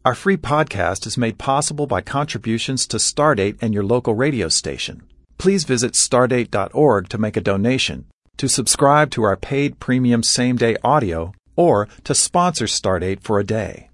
Our free podcast is made possible by contributions to Stardate and your local radio station. Please visit stardate.org to make a donation, to subscribe to our paid premium same-day audio, or to sponsor Stardate for a day.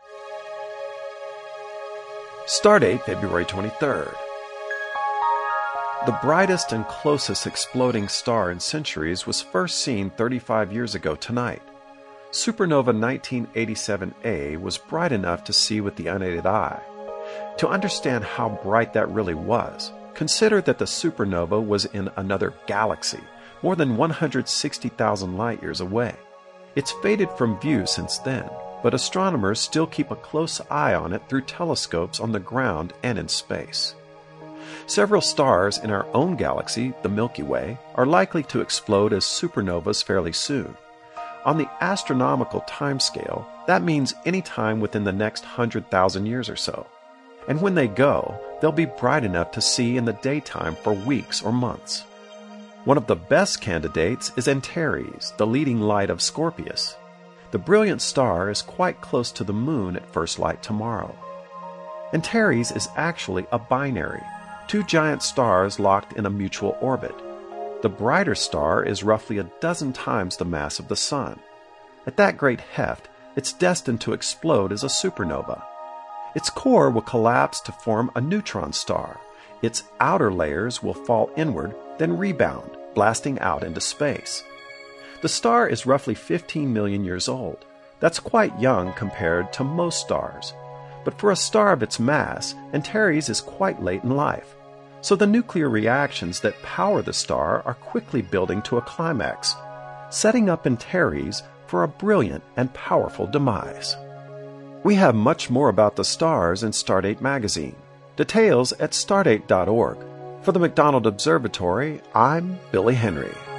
Stardate, February 23rd. The brightest and closest exploding star in centuries was first seen 35 years ago tonight. Supernova 1987A was bright enough to see with the unaided eye. To understand how bright that really was, consider that the supernova was in another galaxy, more than 160,000 light-years away. It's faded from view since then, but astronomers still keep a close eye on it through telescopes on the ground and in space. Several stars in our own galaxy, the Milky Way, are likely to explode as supernovas fairly soon. On the astronomical timescale, that means any time within the next 100,000 years or so. And when they go, they'll be bright enough to see in the daytime for weeks or months. One of the best candidates is Antares, the leading light of Scorpius. The brilliant star is quite close to the moon at first light tomorrow. Antares is actually a binary, two giant stars locked in a mutual orbit. The brighter star is roughly 12 times the mass of the Sun. At that great heft, it's destined to explode as a supernova. Its core will collapse to form a neutron star. Its outer layers will fall inward, then rebound, blasting out into space. The star is roughly 15 million years old. That's quite young compared to most stars. But for a star of its mass, Antares is quite late in life. So the nuclear reactions that power the star are quickly building to a climax, setting up Antares for a brilliant and powerful demise. We have much more about the stars in Stardate magazine. Details at stardate.org. For the McDonald Observatory, I'm Billy Henry.